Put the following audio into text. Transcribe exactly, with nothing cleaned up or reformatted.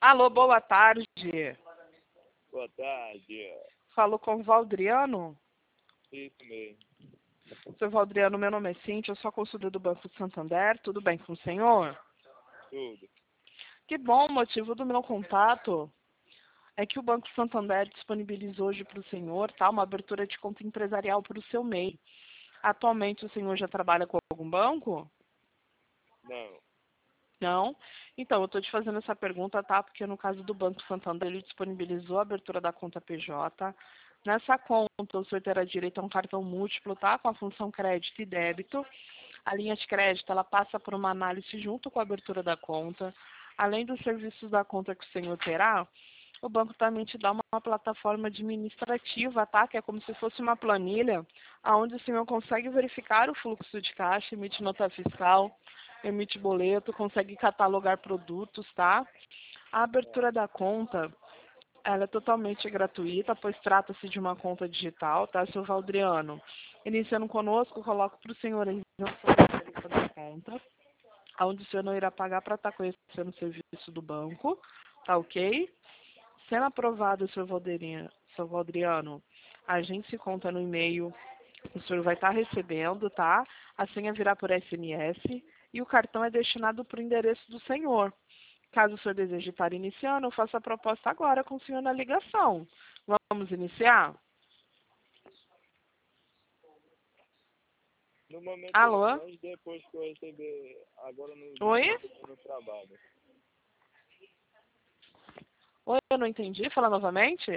Alô, boa tarde. Boa tarde. Falo com o Valdriano. Isso mesmo. Seu Valdriano, meu nome é Cíntia, eu sou a consultora do Banco de Santander. Tudo bem com o senhor? Tudo. Que bom, o motivo do meu contato é que o Banco Santander disponibilizou hoje para o senhor, tá, uma abertura de conta empresarial para o seu M E I. Atualmente o senhor já trabalha com algum banco? Não. Não? Então, eu estou te fazendo essa pergunta, tá? Porque no caso do Banco Santander, ele disponibilizou a abertura da conta P J. Nessa conta, o senhor terá direito a um cartão múltiplo, tá? Com a função crédito e débito. A linha de crédito, ela passa por uma análise junto com a abertura da conta. Além dos serviços da conta que o senhor terá, o banco também te dá uma plataforma administrativa, tá? Que é como se fosse uma planilha, onde o senhor consegue verificar o fluxo de caixa, emite nota fiscal, emite boleto, consegue catalogar produtos, tá? A abertura da conta, ela é totalmente gratuita, pois trata-se de uma conta digital, tá, seu Valdriano? Iniciando conosco, eu coloco para o senhor aí na sua lista da conta, onde o senhor não irá pagar para estar conhecendo o serviço do banco, tá ok? Sendo aprovado, seu Valdriano, seu Valdriano, a gente se conta no e-mail, o senhor vai estar recebendo, tá? A senha virá por S M S e o cartão é destinado para o endereço do senhor. Caso o senhor deseje estar iniciando, eu faço a proposta agora com o senhor na ligação. Vamos iniciar? No momento, Alô? mas depois que eu receber, agora no, Oi? no trabalho. Oi, eu não entendi. Fala novamente.